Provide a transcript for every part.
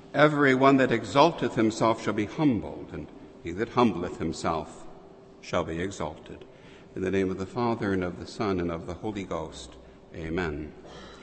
Every one that exalteth himself shall be humbled, and he that humbleth himself shall be exalted. In the name of the Father, and of the Son, and of the Holy Ghost. Amen.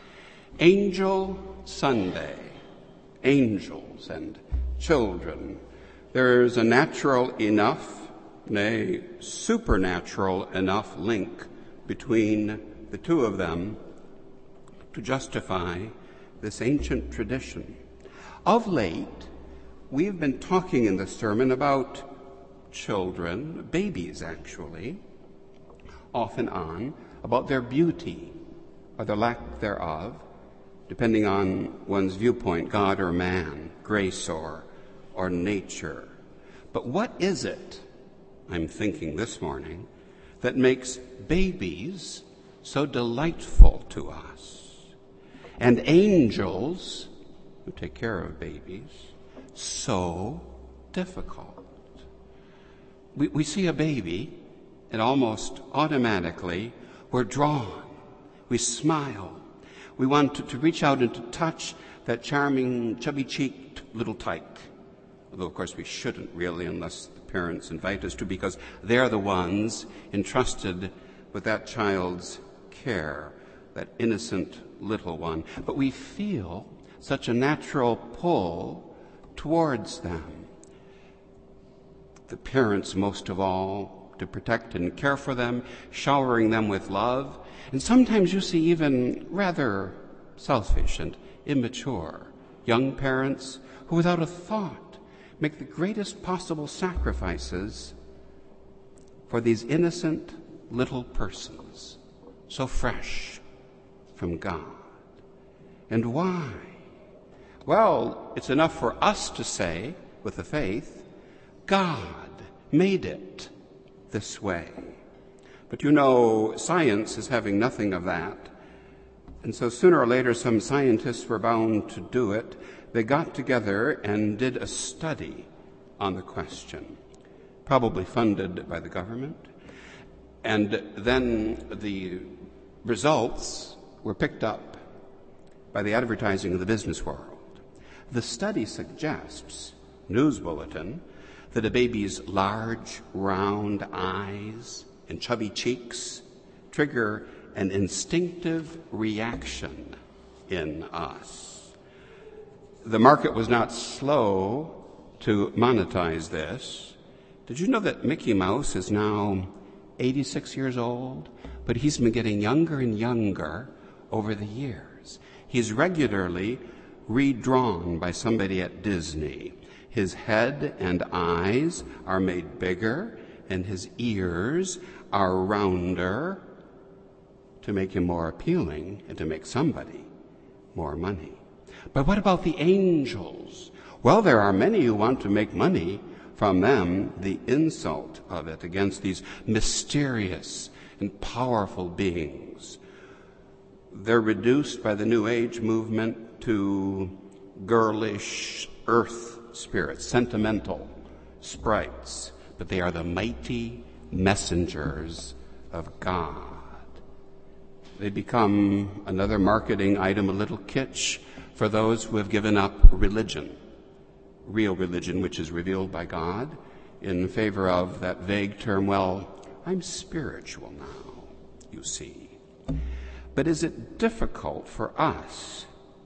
Angel Sunday. Angels and children. There's a natural enough, nay, supernatural enough link between the two of them to justify this ancient tradition. Of late, we've been talking in the sermon about children, babies actually, off and on, about their beauty or the lack thereof, depending on one's viewpoint, God or man, grace or nature. But what is it, I'm thinking this morning, that makes babies so delightful to us, and angels who take care of babies so difficult? We see a baby, and almost automatically we're drawn. We smile. We want to reach out and to touch that charming, chubby-cheeked little tyke. Although, of course, we shouldn't really unless the parents invite us to, because they're the ones entrusted with that child's care, that innocent little one. But we feel such a natural pull towards them. The parents, most of all, to protect and care for them, showering them with love. And sometimes you see even rather selfish and immature young parents who, without a thought, make the greatest possible sacrifices for these innocent little persons, so fresh from God. And why? Well, it's enough for us to say, with the faith, God made it this way. But you know, science is having nothing of that. And so sooner or later, some scientists were bound to do it. They got together and did a study on the question, probably funded by the government. And then the results were picked up by the advertising of the business world. The study suggests, news bulletin, that a baby's large, round eyes and chubby cheeks trigger an instinctive reaction in us. The market was not slow to monetize this. Did you know that Mickey Mouse is now 86 years old? But he's been getting younger and younger over the years. He's regularly redrawn by somebody at Disney. His head and eyes are made bigger, and his ears are rounder to make him more appealing and to make somebody more money. But what about the angels? Well, there are many who want to make money from them, the insult of it against these mysterious and powerful beings. They're reduced by the New Age movement to girlish earth spirits, sentimental sprites, but they are the mighty messengers of God. They become another marketing item, a little kitsch for those who have given up religion, real religion, which is revealed by God, in favor of that vague term, well, I'm spiritual now, you see. But is it difficult for us,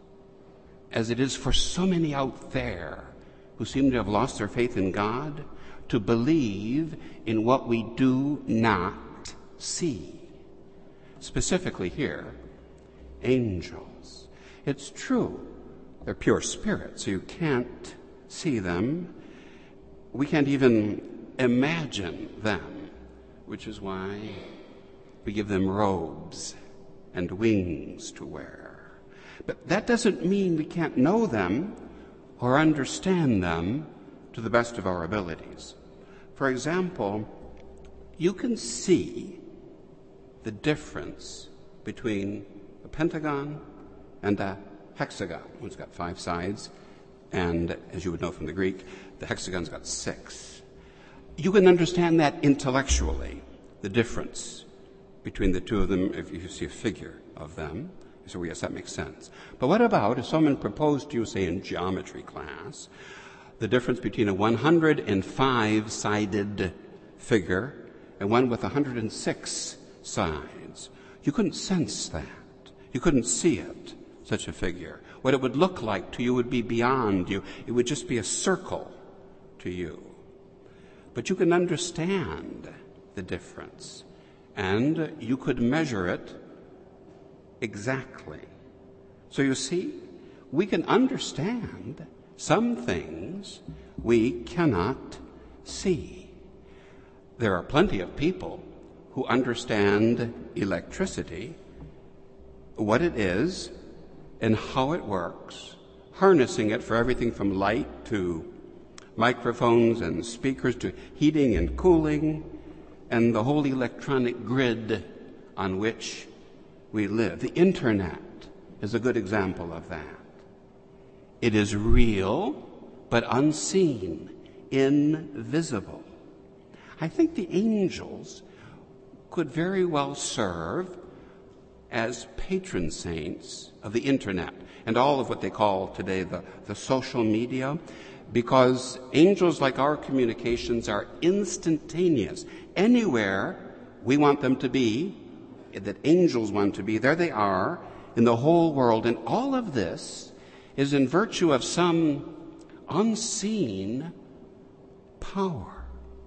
as it is for so many out there who seem to have lost their faith in God, to believe in what we do not see? Specifically here, angels. It's true, they're pure spirits, so you can't see them. We can't even imagine them, which is why we give them robes and wings to wear. But that doesn't mean we can't know them or understand them to the best of our abilities. For example, you can see the difference between a pentagon and a hexagon. One's got 5 sides, and as you would know from the Greek, the hexagon's got 6. You can understand that intellectually, the difference between the two of them if you see a figure of them. So yes, that makes sense. But what about if someone proposed to you, say in geometry class, the difference between a 105-sided figure and one with 106 sides? You couldn't sense that. You couldn't see it, such a figure. What it would look like to you would be beyond you. It would just be a circle to you. But you can understand the difference, and you could measure it exactly. So you see, we can understand some things we cannot see. There are plenty of people who understand electricity, what it is and how it works, harnessing it for everything from light to microphones and speakers to heating and cooling and the whole electronic grid on which we live. The internet is a good example of that. It is real, but unseen, invisible. I think the angels could very well serve as patron saints of the internet and all of what they call today the social media, because angels, like our communications, are instantaneous. Anywhere we want them to be, that angels want to be, there they are in the whole world. And all of this is in virtue of some unseen power.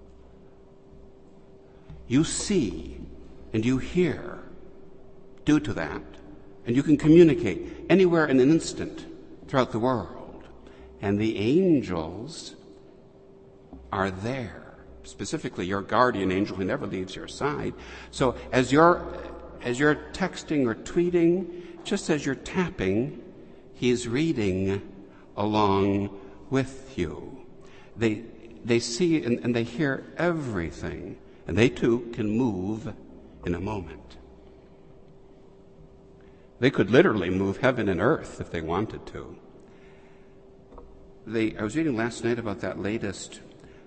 You see and you hear due to that, and you can communicate anywhere in an instant throughout the world. And the angels are there, specifically your guardian angel who never leaves your side. So as you're texting or tweeting, just as you're tapping, he's reading along with you. They see and they hear everything, and they too can move in a moment. They could literally move heaven and earth if they wanted to. I was reading last night about that latest,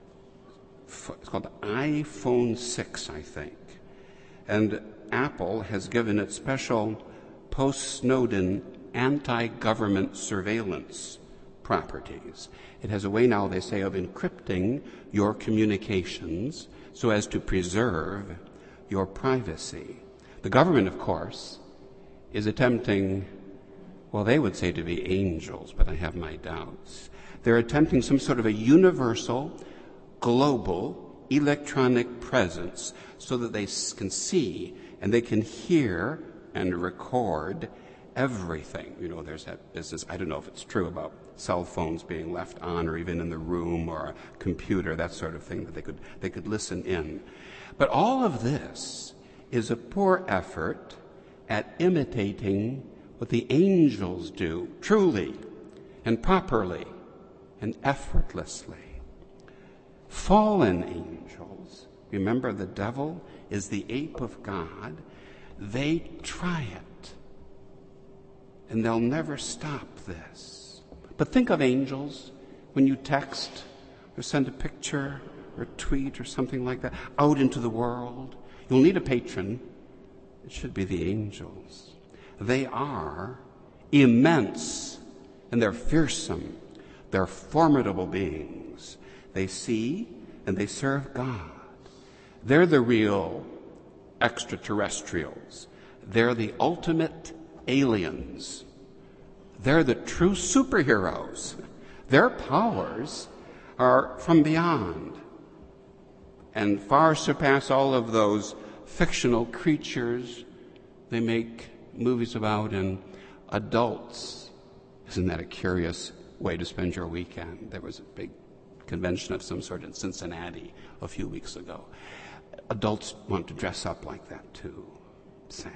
it's called the iPhone 6, I think. And Apple has given it special post-Snowden anti-government surveillance properties. It has a way now, they say, of encrypting your communications so as to preserve your privacy. The government, of course, is attempting, well, they would say to be angels, but I have my doubts. They're attempting some sort of a universal, global, electronic presence so that they can see and they can hear and record everything. You know, there's that business, I don't know if it's true, about cell phones being left on or even in the room, or a computer, that sort of thing, that they could listen in. But all of this is a poor effort at imitating what the angels do, truly and properly and effortlessly. Fallen angels, remember, the devil is the ape of God. They try it, and they'll never stop this. But think of angels when you text or send a picture or tweet or something like that out into the world. You'll need a patron. It should be the angels. They are immense, and they're fearsome. They're formidable beings. They see and they serve God. They're the real extraterrestrials. They're the ultimate aliens. They're the true superheroes. Their powers are from beyond and far surpass all of those fictional creatures they make movies about, and adults. Isn't that a curious way to spend your weekend? There was a big convention of some sort in Cincinnati a few weeks ago. Adults want to dress up like that too. Sad.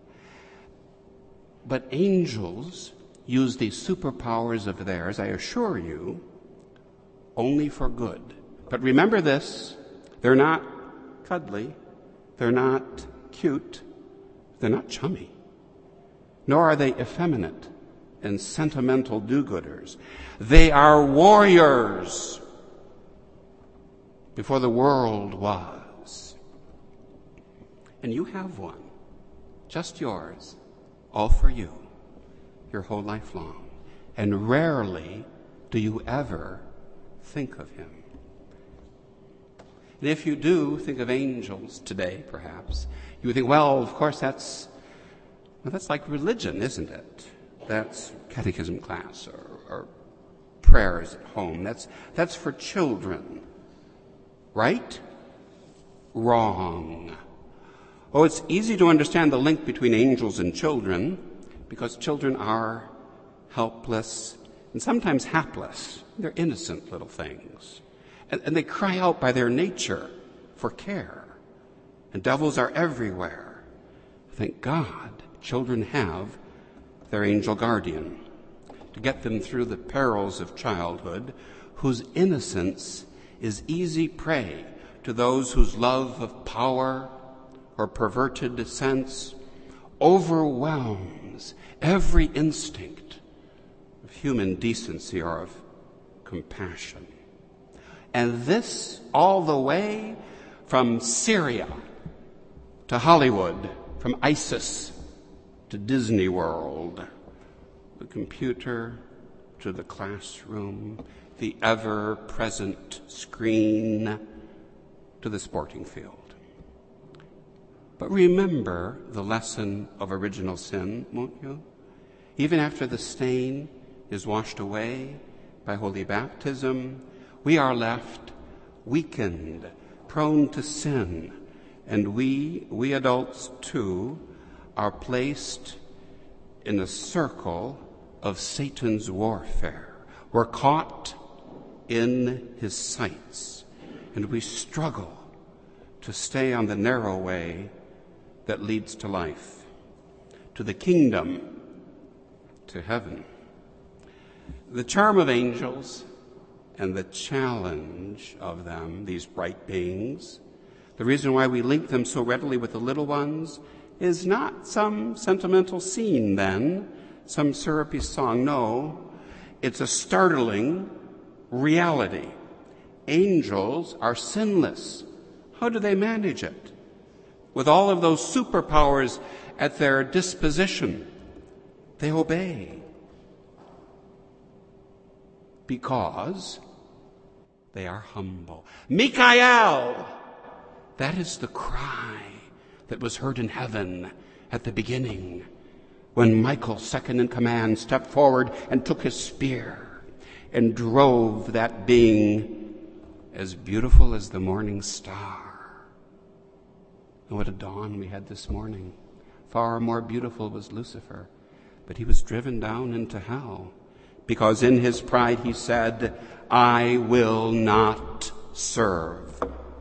But angels use these superpowers of theirs, I assure you, only for good. But remember this, they're not cuddly, they're not cute, they're not chummy, nor are they effeminate and sentimental do-gooders. They are warriors before the world was. And you have one, just yours, all for you. your whole life long. And rarely do you ever think of him. And if you do think of angels today, perhaps, you would think, well, of course, that's like religion, isn't it? That's catechism class or prayers at home. That's for children. Right? Wrong. Oh, it's easy to understand the link between angels and children because children are helpless and sometimes hapless. They're innocent little things. And they cry out by their nature for care. And devils are everywhere. Thank God children have their angel guardian to get them through the perils of childhood, whose innocence is easy prey to those whose love of power or perverted sense overwhelms every instinct of human decency or of compassion. And this all the way from Syria to Hollywood, from ISIS to Disney World, the computer to the classroom, the ever-present screen to the sporting field. But remember the lesson of original sin, won't you? Even after the stain is washed away by holy baptism, we are left weakened, prone to sin, and we adults too are placed in a circle of Satan's warfare. We're caught in his sights, and we struggle to stay on the narrow way that leads to life, to the kingdom, to heaven. The charm of angels and the challenge of them, these bright beings, the reason why we link them so readily with the little ones is not some sentimental scene then, some syrupy song. No, it's a startling reality. Angels are sinless. How do they manage it? With all of those superpowers at their disposition, they obey. Because they are humble. Mikael! That is the cry that was heard in heaven at the beginning when Michael, second in command, stepped forward and took his spear and drove that being as beautiful as the morning star. And what a dawn we had this morning. Far more beautiful was Lucifer, but he was driven down into hell because in his pride he said, I will not serve.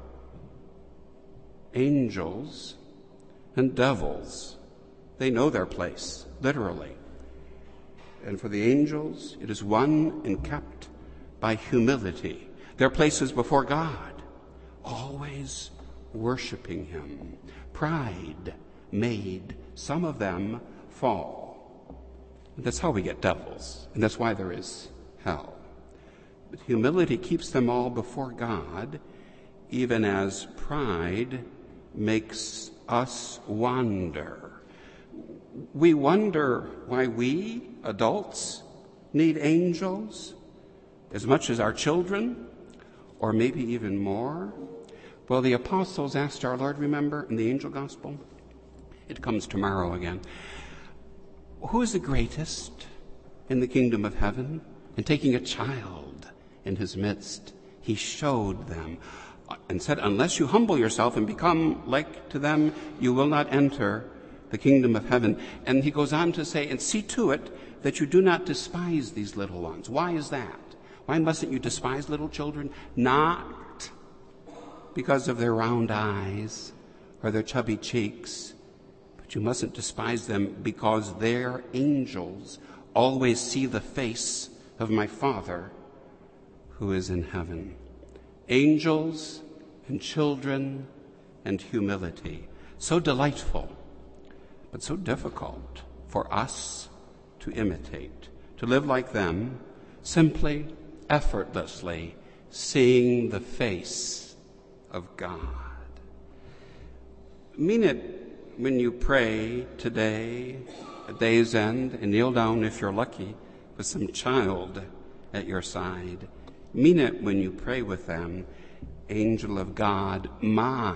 Angels and devils, they know their place, literally. And for the angels, it is won and kept by humility. Their place is before God, always worshiping him. Pride made some of them fall. That's how we get devils, and that's why there is hell. But humility keeps them all before God, even as pride makes us wander. We wonder why we, adults, need angels as much as our children, or maybe even more. Well, the apostles asked our Lord, remember, in the angel gospel? It comes tomorrow again. Who is the greatest in the kingdom of heaven? And taking a child in his midst, he showed them and said, unless you humble yourself and become like to them, you will not enter the kingdom of heaven. And he goes on to say, and see to it that you do not despise these little ones. Why is that? Why mustn't you despise little children? Not because of their round eyes or their chubby cheeks, but you mustn't despise them because their angels always see the face of my Father who is in heaven. Angels and children and humility. So delightful, but so difficult for us to imitate, to live like them, simply, effortlessly, seeing the face of God. Mean it when you pray today, at day's end, and kneel down if you're lucky with some child at your side. Mean it when you pray with them. Angel of God, my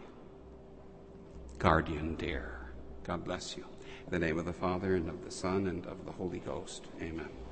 guardian dear. God bless you. In the name of the Father, and of the Son, and of the Holy Ghost. Amen.